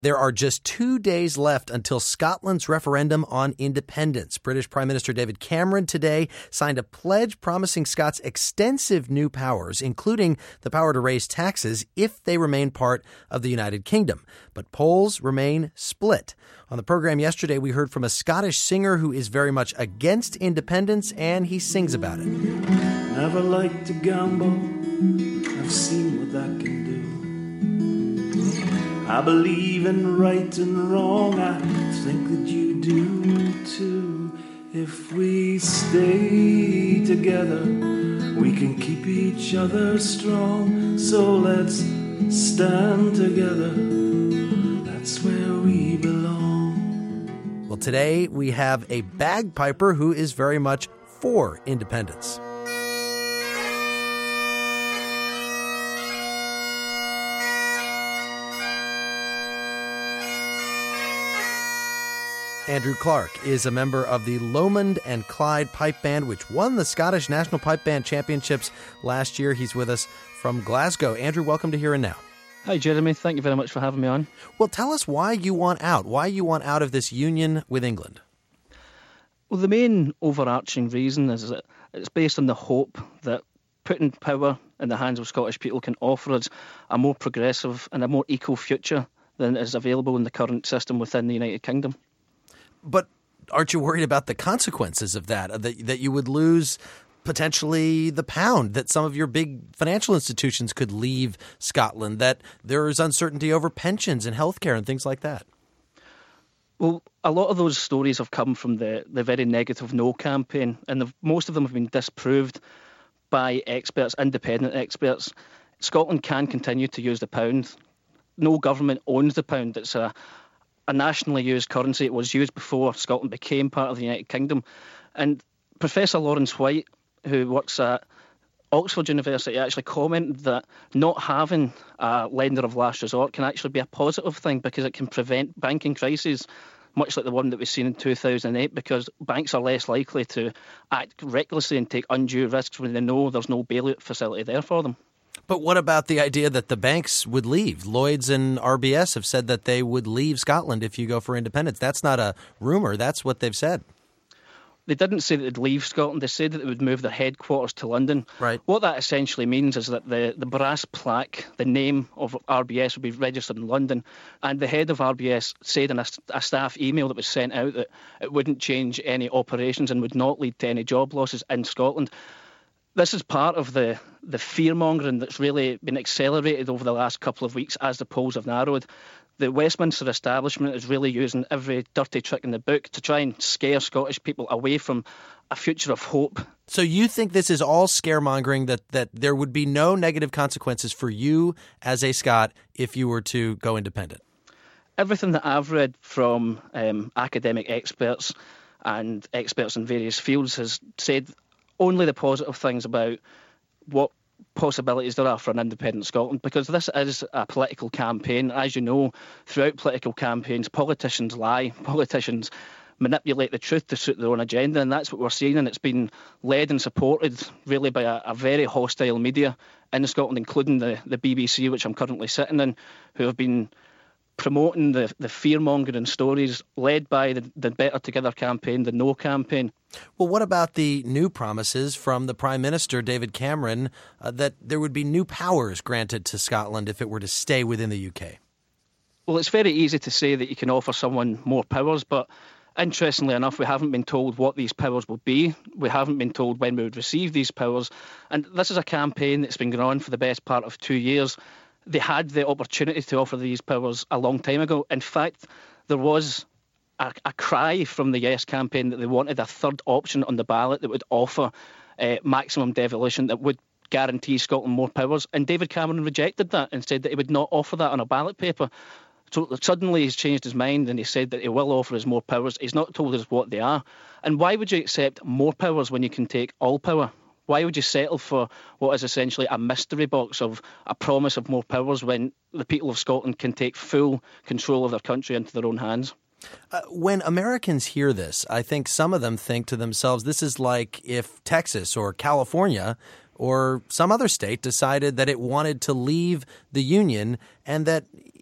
There are just 2 days left until Scotland's referendum on independence. British Prime Minister David Cameron today signed a pledge promising Scots extensive new powers, including the power to raise taxes if they remain part of the United Kingdom. But polls remain split. On the program yesterday, we heard from a Scottish singer who is very much against independence, and he sings about it. Never liked to gamble, I've seen what that can do. I believe in right and wrong, I think that you do too. If we stay together, we can keep each other strong. So let's stand together, that's where we belong. Well, today we have a bagpiper who is very much for independence. Andrew Clark is a member of the Lomond and Clyde Pipe Band, which won the Scottish National Pipe Band Championships last year. He's with us from Glasgow. Andrew, welcome to Here and Now. Hi, Jeremy. Thank you very much for having me on. Well, tell us why you want out of this union with England. Well, the main overarching reason is that it's based on the hope that putting power in the hands of Scottish people can offer us a more progressive and a more equal future than is available in the current system within the United Kingdom. But aren't you worried about the consequences of that you would lose potentially the pound, that some of your big financial institutions could leave Scotland, that there is uncertainty over pensions and healthcare and things like that? Well, a lot of those stories have come from the very negative No campaign, and most of them have been disproved by experts, independent experts. Scotland can continue to use the pound. No government owns the pound. It's a nationally used currency. It was used before Scotland became part of the United Kingdom. And Professor Lawrence White, who works at Oxford University, actually commented that not having a lender of last resort can actually be a positive thing because it can prevent banking crises, much like the one that we've seen in 2008, because banks are less likely to act recklessly and take undue risks when they know there's no bailout facility there for them. But what about the idea that the banks would leave? Lloyds and RBS have said that they would leave Scotland if you go for independence. That's not a rumor. That's what they've said. They didn't say that they'd leave Scotland. They said that they would move their headquarters to London. Right. What that essentially means is that the brass plaque, the name of RBS, would be registered in London. And the head of RBS said in a staff email that was sent out that it wouldn't change any operations and would not lead to any job losses in Scotland. This is part of the fear-mongering that's really been accelerated over the last couple of weeks as the polls have narrowed. The Westminster establishment is really using every dirty trick in the book to try and scare Scottish people away from a future of hope. So you think this is all scaremongering, that there would be no negative consequences for you as a Scot if you were to go independent? Everything that I've read from academic experts and experts in various fields has said only the positive things about what possibilities there are for an independent Scotland, because this is a political campaign. As you know, throughout political campaigns, politicians lie, politicians manipulate the truth to suit their own agenda, and that's what we're seeing, and it's been led and supported really by a very hostile media in Scotland, including the BBC, which I'm currently sitting in, who have been promoting the fear-mongering stories led by the Better Together campaign, the No campaign. Well, what about the new promises from the Prime Minister, David Cameron, that there would be new powers granted to Scotland if it were to stay within the UK? Well, it's very easy to say that you can offer someone more powers, but interestingly enough, we haven't been told what these powers will be. We haven't been told when we would receive these powers. And this is a campaign that's been going on for the best part of 2 years. They had the opportunity to offer these powers a long time ago. In fact, there was a cry from the Yes campaign that they wanted a third option on the ballot that would offer maximum devolution, that would guarantee Scotland more powers. And David Cameron rejected that and said that he would not offer that on a ballot paper. So suddenly he's changed his mind and he said that he will offer us more powers. He's not told us what they are. And why would you accept more powers when you can take all power? Why would you settle for what is essentially a mystery box of a promise of more powers when the people of Scotland can take full control of their country into their own hands? When Americans hear this, I think some of them think to themselves, this is like if Texas or California or some other state decided that it wanted to leave the Union, and that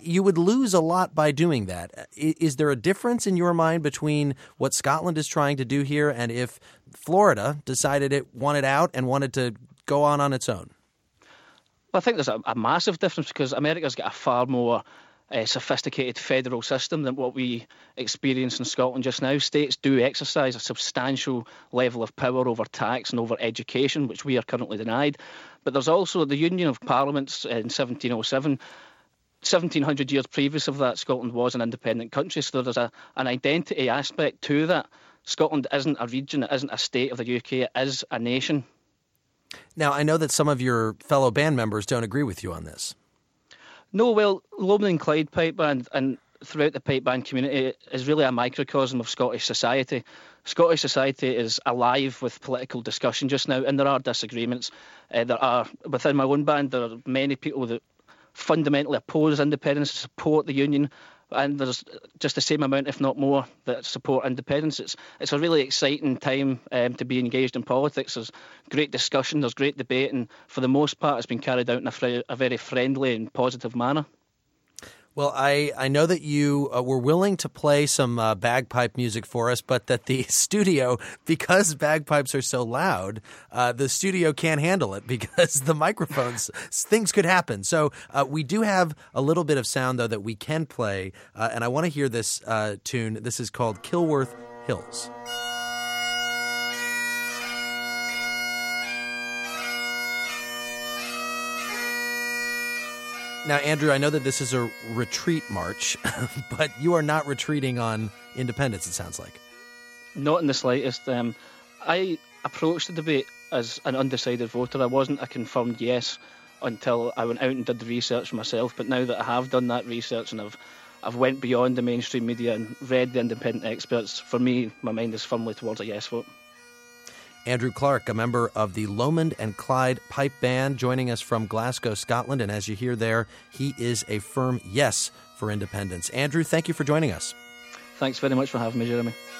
you would lose a lot by doing that. Is there a difference in your mind between what Scotland is trying to do here and if Florida decided it wanted out and wanted to go on its own? Well, I think there's a massive difference because America's got a far more sophisticated federal system than what we experience in Scotland just now. States do exercise a substantial level of power over tax and over education, which we are currently denied. But there's also the Union of Parliaments in 1707. 1700 years previous of that, Scotland was an independent country, so there's an identity aspect to that. Scotland isn't a region, it isn't a state of the UK, it is a nation. Now, I know that some of your fellow band members don't agree with you on this. No, well, Lomond and Clyde Pipe Band and throughout the pipe band community is really a microcosm of Scottish society. Scottish society is alive with political discussion just now, and there are disagreements. There are, within my own band, there are many people that fundamentally oppose independence, support the union, and there's just the same amount, if not more, that support independence. It's a really exciting time to be engaged in politics. There's great discussion, there's great debate, and for the most part, it's been carried out in a very friendly and positive manner. Well, I know that you were willing to play some bagpipe music for us, but that the studio, because bagpipes are so loud, the studio can't handle it because the microphones, things could happen. So we do have a little bit of sound, though, that we can play, and I want to hear this tune. This is called Kilworth Hills. Now, Andrew, I know that this is a retreat march, but you are not retreating on independence, it sounds like. Not in the slightest. I approached the debate as an undecided voter. I wasn't a confirmed yes until I went out and did the research myself. But now that I have done that research and I've went beyond the mainstream media and read the independent experts, for me, my mind is firmly towards a yes vote. Andrew Clark, a member of the Lomond and Clyde Pipe Band, joining us from Glasgow, Scotland. And as you hear there, he is a firm yes for independence. Andrew, thank you for joining us. Thanks very much for having me, Jeremy.